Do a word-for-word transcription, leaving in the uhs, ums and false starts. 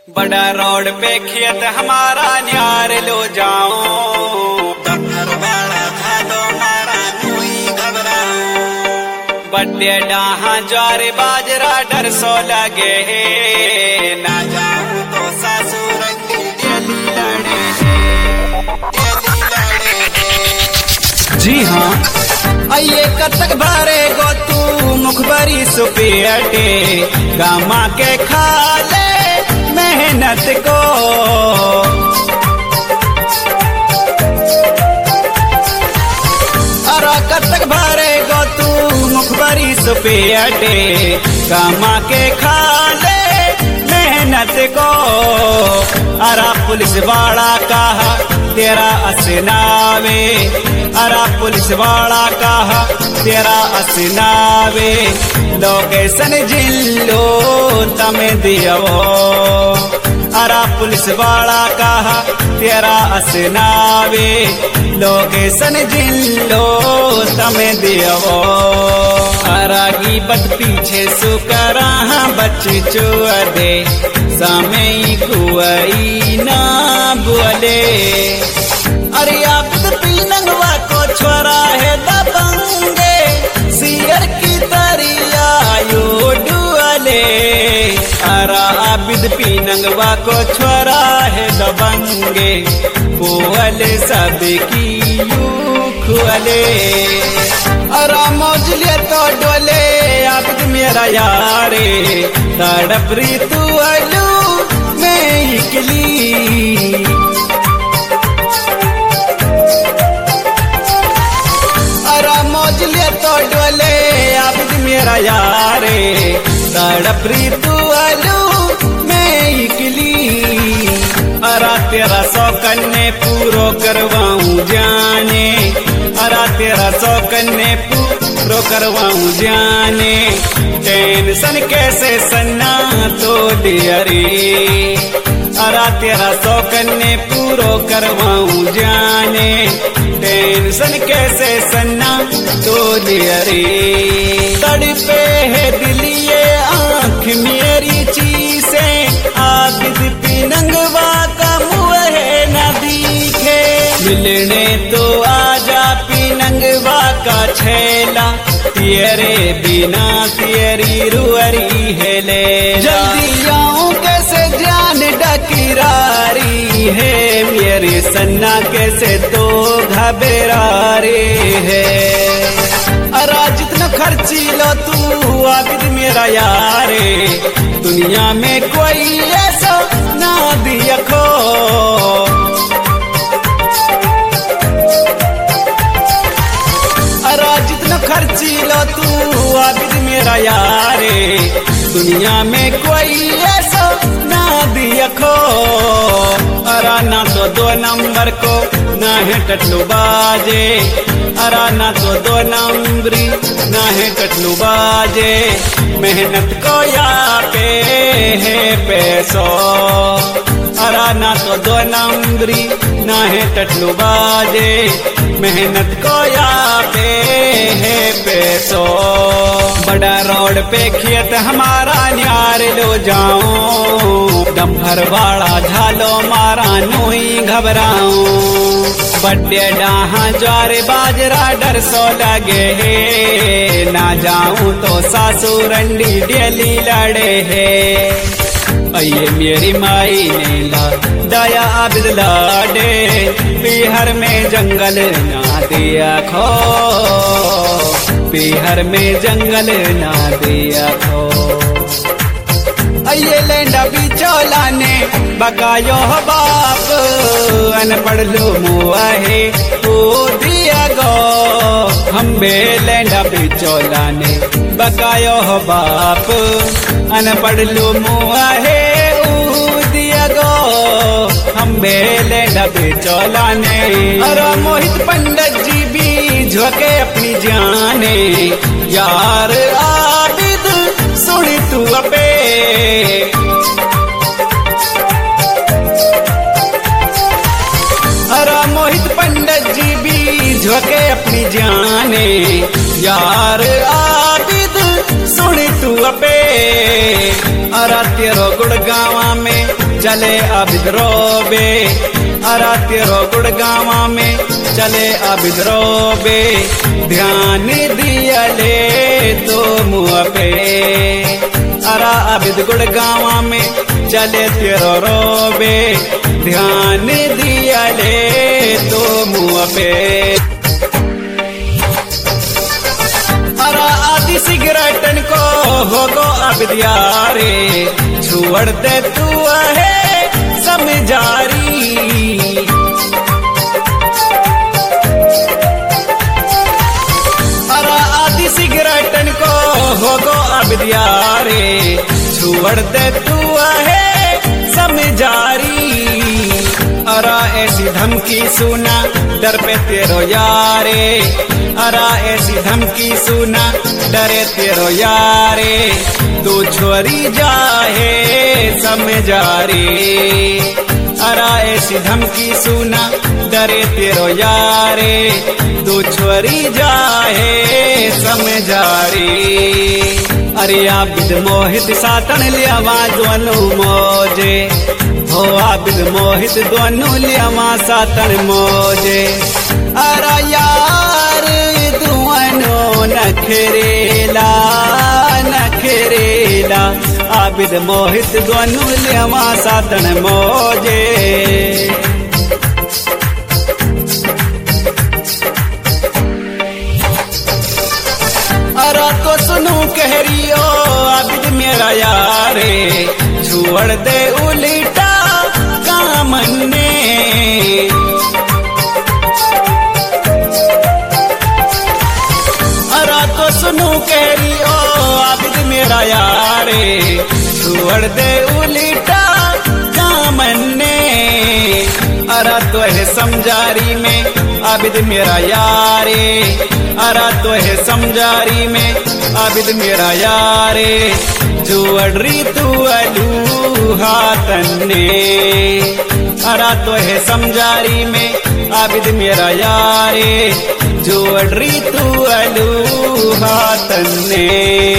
बड़ा रोड पे खेत हमारा न्यार लो जाओ, डफर वाला खादो मारा कोई घबराओ। बड्डे डाहा ज्वार बाजरा डर सो लगे ना जाऊं तो सासुर डेली लड़े डेली लड़े। जी हाँ आइए कतक भरे गो तू मुखबरी सुपेटे गामा के खाले मेहनत को। अरे कतक भरे गो तू मुखबरी सुपेटे गामा के खाले मेहनत को। अरा पुलिस वाला कहा तेरा असनावे, अरा पुलिस वाला कहा तेरा असनावे। लोकेशन जिल्लो तमे दियो, अरा पुलिस वाला कहा तेरा असनावे। लोकेशन जिल्लो तमे दियो, अरा की बद पीछे सुकरा बच्चे चुआ दे सामे कुआई ना बोले। अरे आप पीनंगवा को छोरा है दबंगे सियर की तरिया यो डुअले। अरा आबिद पीनंगवा को छोरा है दबंगे बोले सब की यू खुअले। अरा मौजले तो डोले आबिद मेरा यारे तड़प री तू अलू मैं इकली। मौजले तो डोले आबिद मेरा यारे तड़प री तू अलू मैं इकली। अरा तेरा सौकन्ने पूरो करवाऊं जाने, अरा तेरा सौकन्ने पूरो करवाऊं जाने। टेंशन कैसे सन्ना तो डियरे, अरा तेरा सौकन्ने पूरो करवाऊं जाने। टेंशन कैसे सन्ना तो रे तड़पे है दिलिए आँख मेरी चीसे। आबिद पीनंगवा का मुँह है न दिखे, मिलने तो आजा पीनंगवा का छेला। तेरे बिना तेरी रुअरी है ले जल्दी आऊं कैसे जान डकिरारी है। मेरे सन्ना कैसे तो घबरारे है। अरा जितना खर्ची लो तू आबिद मेरा यारे दुनिया में कोई ऐसा ना दिखो। अरा जितना खर्ची लो तू आबिद मेरा यारे दुनिया में कोई ऐसा ना दिखो। अरा ना तो दो नंबर को ना है टटलू बाजे, अरा ना तो दो नंबरी ना है टटलू बाजे। मेहनत को या पे है पैसो, अरा ना तो दो नंबरी ना है टटलू बाजे। मेहनत को या पे है पैसो। बड़ा रोड पे खेत हमारा न्यार लो जाऊं, डम्फर वाला झालो मारा नोई घबराऊं। बड्डे डाहा ज्वार बाजरा डर सो लगे है ना जाऊं तो सासुरंडी डेली लड़े है। अये मेरी माई ने ला दया आबिद लाडे बिहार में जंगल ना दिया खो, बिहार में जंगल ना दिया खो। अये लेंडा बिचौला ने बकायो बाप अनपढ़ लो मुआ है ओ दिया गो। हम बे लेंडा बिचौला ने बकायो बाप अनपढ़ लो मुआ है ओ दिया गो। हम बे लेंडा बिचौला ने। अरे मोहित पंडित जी भी झोंके अपनी जाने यार आबिद सुनी तू अपे। अरे मोहित पंडित जी भी झोंके अपनी जाने यार आबिद सुनी तू अपे। अरा तेरो गुड़गावा में चले आबिद रोबे अरा तेरो गुड़गावा में चले आबिद रोबे ध्यान दिया ले तो मुँह पे अरा आबिद गुड़गावा में चले तेरो रोबे ध्यान दिया ले तो मुँह पे अरा आदि सिगरेटन को होगो आबिद यारे छोड़ दे तू है समझारी अरा आदि सिगरेटन को होगो आबिद यारे छोड़ दे तू है समझारी अरा ऐसी धमकी सुना डर पे तेरो यारे अरा ऐसी धमकी सुना डरे तेरो यारे तू छोरी जाहे समझारे अरा ऐसी धमकी सुना डरे तेरो यारे तू छोरी जाहे समझारे अरे आबिद मोहित सातन लिया दोनों मौजे हो आबिद मोहित दोनों लिया सातन मौजे अरा यार दोनों नखरेला नखरेला आबिद मोहित दोनों लिया सातन मौजे अरा तो सुनू कह रियो आबिद मेरा यारे छोड़ दे उल्टा काम ने अरा तो सुनू कह रियो आबिद मेरा यारे छोड़ दे उल्टा काम ने अरा तो है समझारी में आबिद मेरा यारे अरा तो है समझारी में आबिद मेरा यारे जोड़ी तू अलू हाथन ने अरा तो है समझारी में आबिद मेरा यारे जोड़ी तू अलू हाथन ने।